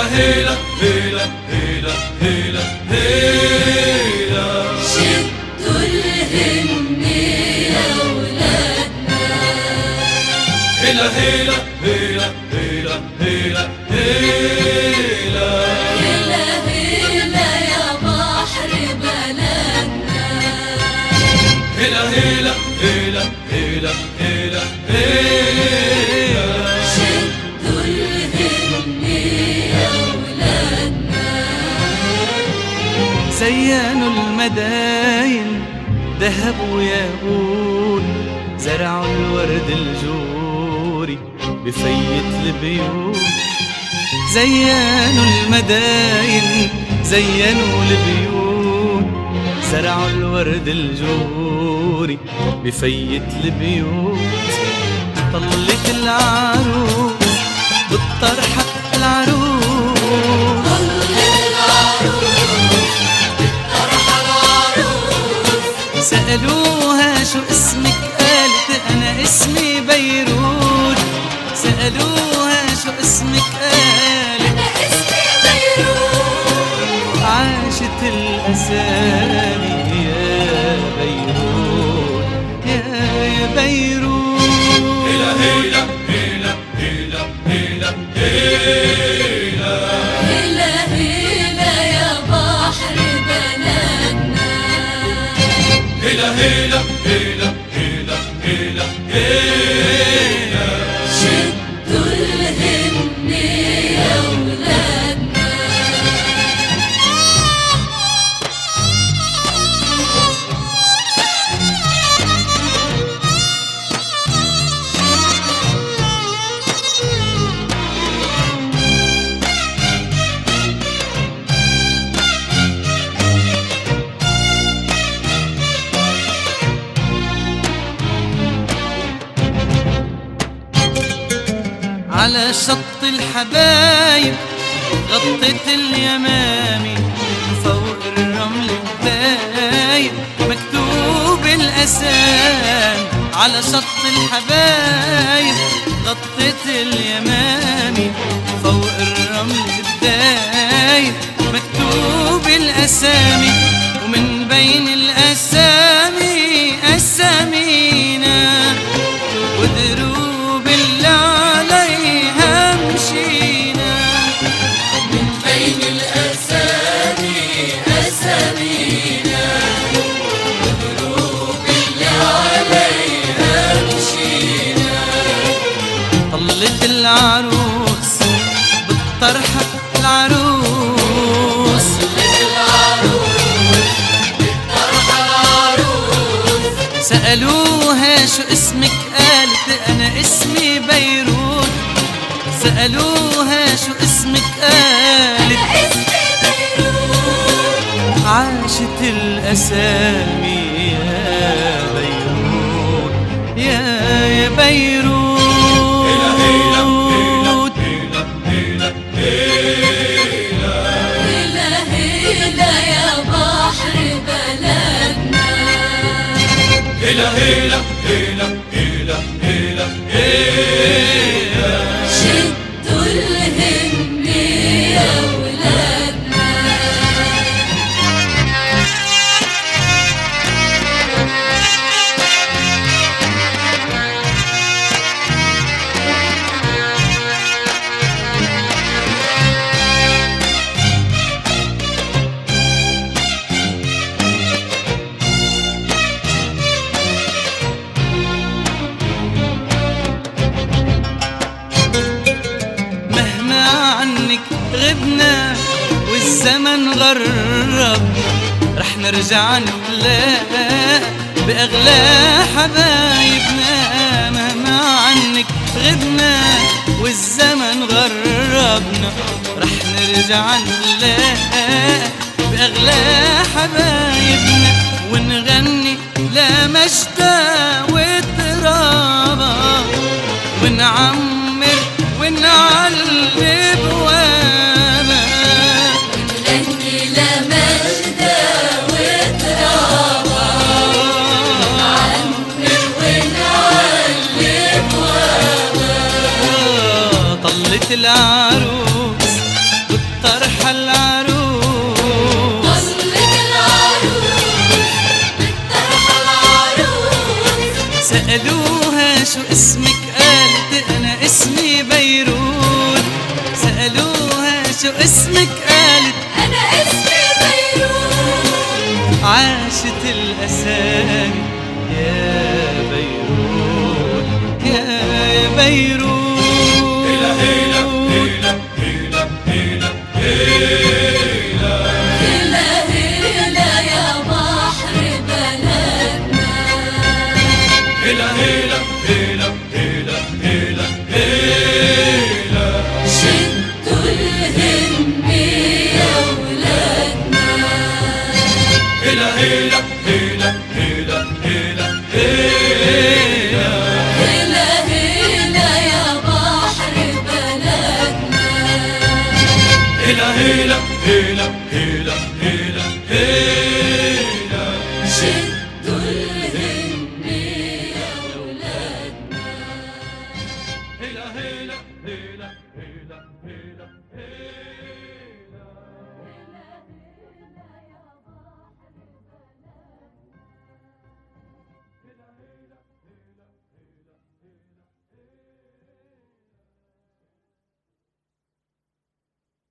هيلا هيلا هيلا هيلا هيلا شدوا الهن يا ولادنا. هيلا هيلا هيلا هيلا هيلا هيلا هلا هلا يا بحر بلدنا. هيلا هيلا هيلا هيلا هيلا هيلا شدوا الهن يا ولادنا. زينوا المداين ذهب وياقوت، زرعوا الورد الجوري بفيت البيوت. زينوا المداين زينوا البيوت، زرعوا الورد الجوري بفيت البيوت. طلت العروس بالطرحة العروس، سألوها شو اسمك قالت أنا اسمي بيروت. سألوها شو اسمك قالت أنا اسمي بيروت. عاشت الأسامي يا بيروت يا بيروت. هيلا هيلا هيلا هيلا هيلا هيلا هلا هلا يا بحر بلدنا. هيلا هيلا هيلا هيلا هيلا هيلا شدوا الهن يا ولادنا. على شط الحبايب غطت اليمامي، فوق الرمل الدايب مكتوب الأسامي. على شط الحبايب غطت اليمامي، فوق الرمل الدايب مكتوب الأسامي. ومن بين الأسامي أسامينا، ودروب اللي عليها مشينا. من بين الأسامي أسامينا، ودروب اللي عليها مشينا. طلت العروس بالطرحة العروس، سألوها شو اسمك قالت أنا اسمي بيروت. سألوها شو اسمك قالت أنا اسمي بيروت. عاشت الأسامي يا بيروت يا بيروت. هيلا هيلا هيلا هيلا هيلا هلا هلا يا بحر بلدنا. هيلا هيلا هيلا هيلا هيلا هيلا شدوا الهن يا ولادنا. مهما عنك غبنا والزمن غرب، رح نرجع نتلاقى بأغلى حبايبنا. مهما عنك غبنا والزمن غربنا، رح نرجع نتلاقى بأغلى حبايبنا. ونغني لا مجدا وترابا، ونعمر ونعلي بوابا. نغني لمجدا وترابا، نعمر ونعلي بوابا. طلت العروس سألوها شو اسمك قالت أنا اسمي بيروت. سألوها شو اسمك قالت أنا اسمي بيروت. عاشت الأسامي يا بيروت يا بيروت. هيلا هيلا هيلا هيلا هيلا هيلا هلا هلا يا بحر بلدنا. هيلا هيلا هيلا هيلا هيلا هيلا شدوا الهم يا ولادنا. هيلا هيلا هيلا هيلا هيلا هيلا هلا هلا يا بحر بلدنا. هيلا هيلا هيلا هيلا هيلا هيلا شدوا الهم يا ولادنا. هيلا هيلا هيلا هيلا هيلا هيلا